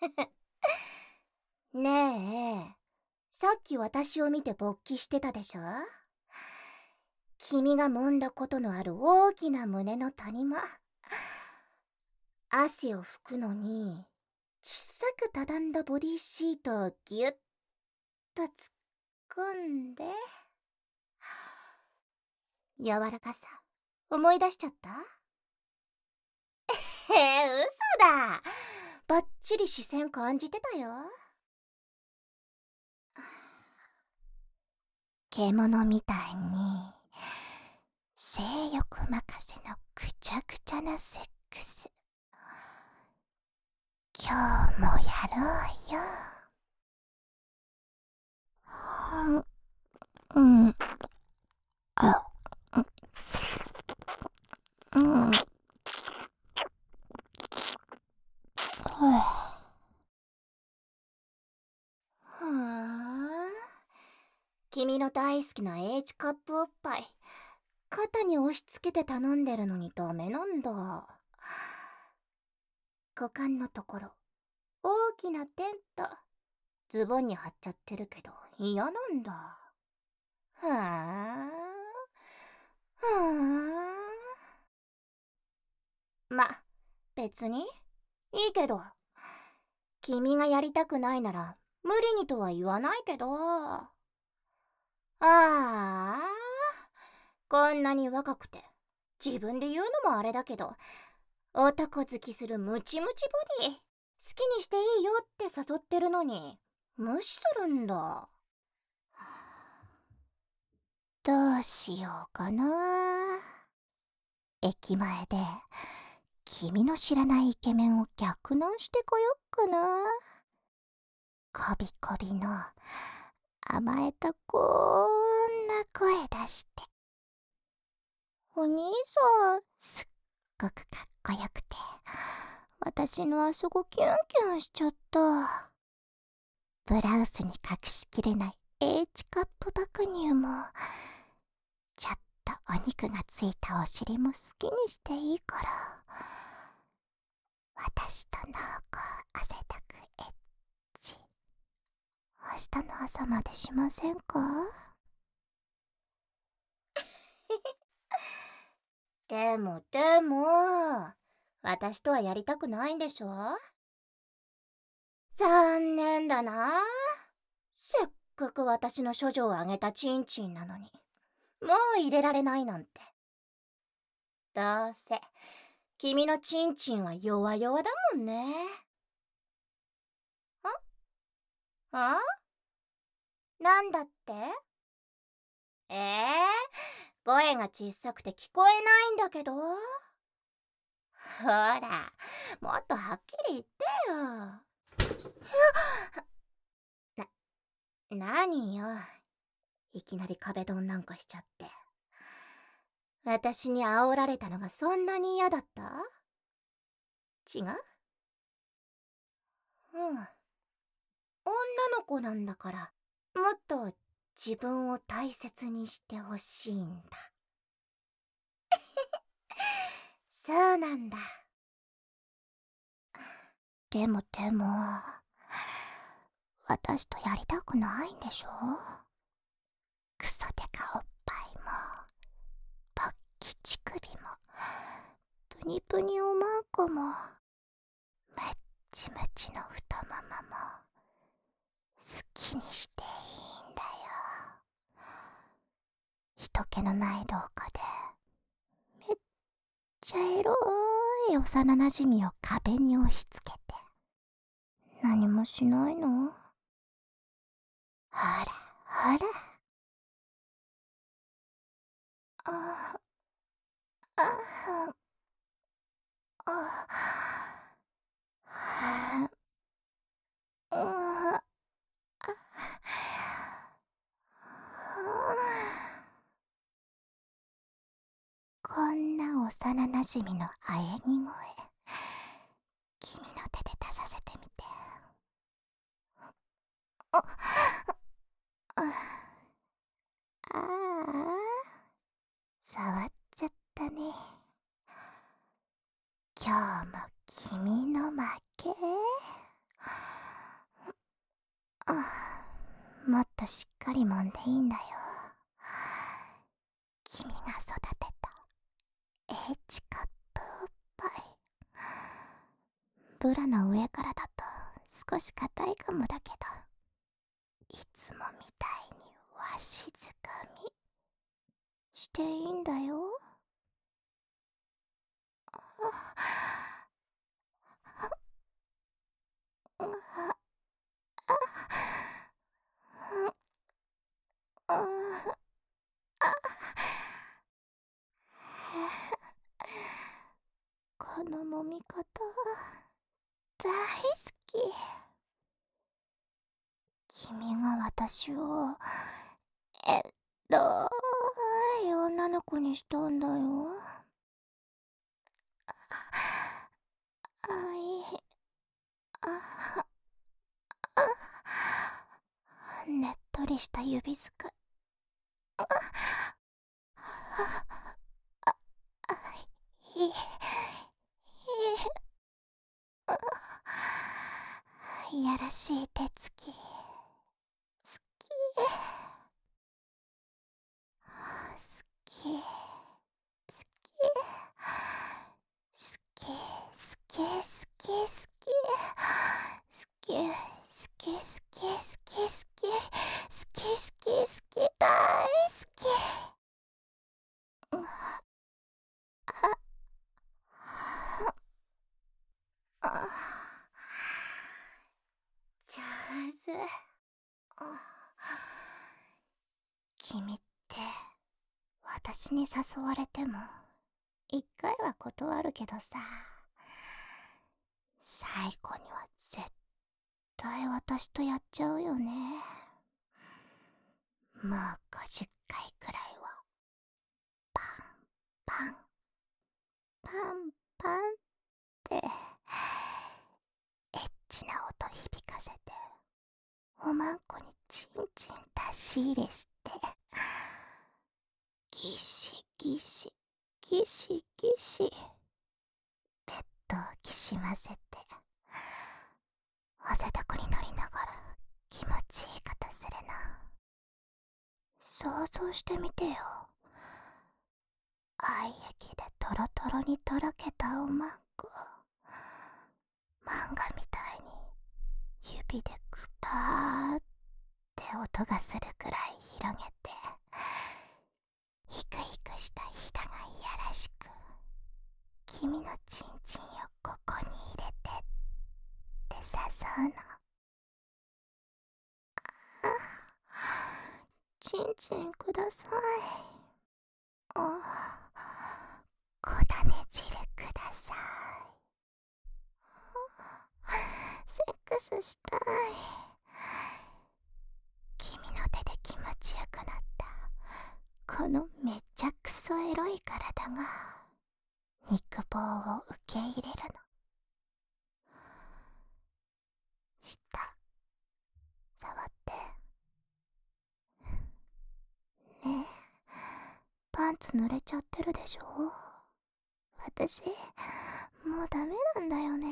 ねえ、さっき私を見て勃起してたでしょ？君が揉んだことのある大きな胸の谷間。汗を拭くのに、小さく畳んだボディシートをぎゅっと突っ込んで、柔らかさ、思い出しちゃった？嘘だ。ばっちり視線感じてたよ。獣みたいに性欲任せのくちゃくちゃなセックス、今日もやろうよ。うん、あ、うん、はあ、君の大好きな H カップおっぱい、肩に押し付けて頼んでるのにダメなんだ。股間のところ、大きなテント、ズボンに貼っちゃってるけど嫌なんだ。はあ、はあ。別にいいけど、君がやりたくないなら無理にとは言わないけど。ああ、こんなに若くて自分で言うのもあれだけど、男好きするムチムチボディ好きにしていいよって誘ってるのに無視するんだ。どうしようかな。駅前で君の知らないイケメンを逆難してこよっかな。こびこびの甘えたこんな声出して。お兄さん、すっごくかっこよくて、私のあそこキュンキュンしちゃった。ブラウスに隠しきれない H カップ爆乳も、ちょっとお肉がついたお尻も好きにしていいから、私となんか汗だくエッチ、明日の朝までしませんか？でも、私とはやりたくないんでしょ？残念だな。せっかく私の処女をあげたチンチンなのに、もう入れられないなんて。どうせ、君のチンチンは弱々だもんね。あなんだって？声が小さくて聞こえないんだけど。ほら、もっとはっきり言ってよ。何よ。いきなり壁ドンなんかしちゃって。私に煽られたのがそんなに嫌だった？違う？うん。女の子なんだから、もっと自分を大切にしてほしいんだ。そうなんだ。でも、私とやりたくないんでしょ？クソデカおっぱいも、ポッキ乳首も、プニプニおまんこも、ムッチムチの太ももも、好きにしていいんだよ。人気のない廊下で、めっちゃエロい幼なじみを壁に押し付けて、何もしないの？ほら、ほら。あ、あ、あ、あ、あ、こんな幼なじみの喘ぎ声、君の手で出させてみて。あ、あ、あ触っちゃったね。今日も君の負け。 もっとしっかり揉んでいいんだよ。君が育てたH カップおっぱい。ブラの上からだと少し硬いかもだけど、いつもみたいにわしづかみしていいんだよ。この揉み方大好き。君が私をエロい女の子にしたんだよ。あいあねっとりした指使い。いいいやらしい手つき好き好き好き好き好き好き好き好き好き好き好き好き好き好き大好き。上手。君って私に誘われても一回は断るけどさ、最後には絶対私とやっちゃうよね。もう50回くらいはパンパンパンパンってエッチな音響かせて、おまんこにチンチン出し入れして、ギシギシギシギシベッドをきしませて、汗だくになりながら気持ちいい方するの。想像してみてよ。愛液でトロトロにとろけたおまんこ、漫画みたいに指でグパーって音がするくらい広げて、ヒクヒクしたひだがいやらしく、君のチンチンをここに入れてって誘うの。チンチンください。小種汁ください。セックスしたい。君の手で気持ちよくなったこのめちゃくそエロい体が肉棒を受け入れるの。下触ってね。パンツ濡れちゃってるでしょ。私もうダメなんだよね。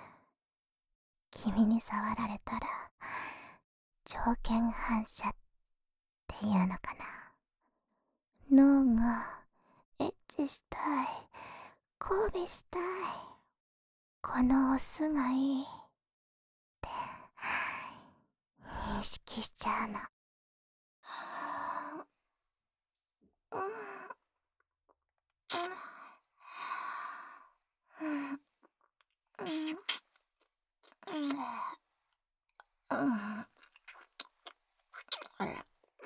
君に触られたら条件反射っていうのかな。脳がエッチしたい、交尾したい、このオスがいいって認識しちゃうの。あら、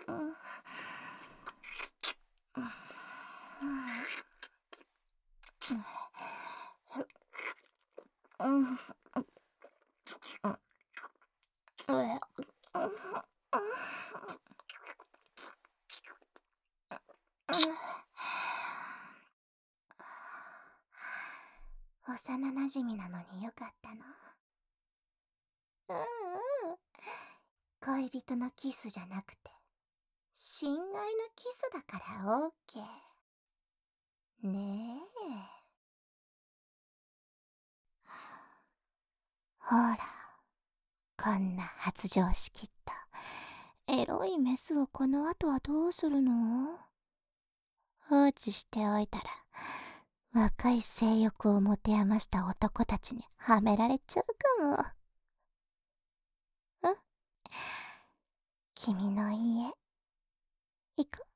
幼なじみなのによかったの。恋人のキスじゃなくて親愛のキスだからオーケーねえ。ほら、こんな発情しきったエロいメスをこの後はどうするの？放置しておいたら、若い性欲を持て余した男たちにはめられちゃうかも。ん？君の家、行こう。